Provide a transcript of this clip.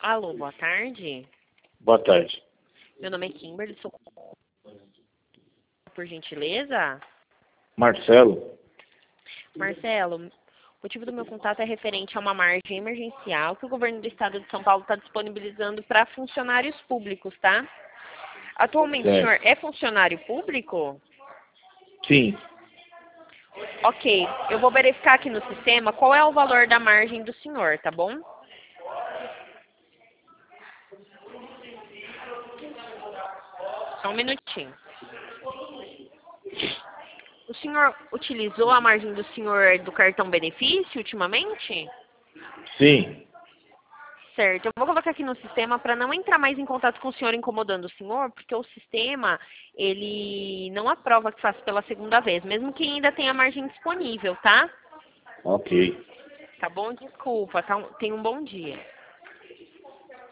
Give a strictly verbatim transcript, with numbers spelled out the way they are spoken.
Alô, boa tarde. Boa tarde. Meu nome é Kimberly, sou por gentileza. Marcelo? Marcelo, o motivo do meu contato é referente a uma margem emergencial que o governo do estado de São Paulo está disponibilizando para funcionários públicos, tá? Atualmente Certo. o senhor é funcionário público? Sim. Ok, eu vou verificar aqui no sistema qual é o valor da margem do senhor, tá bom? Só um minutinho. O senhor utilizou a margem do senhor do cartão benefício ultimamente? Sim. Certo, eu vou colocar aqui no sistema para não entrar mais em contato com o senhor incomodando o senhor, porque o sistema, ele não aprova que faça pela segunda vez, mesmo que ainda tenha margem disponível, tá? Ok. Tá bom? Desculpa, tá? Tenha um bom dia.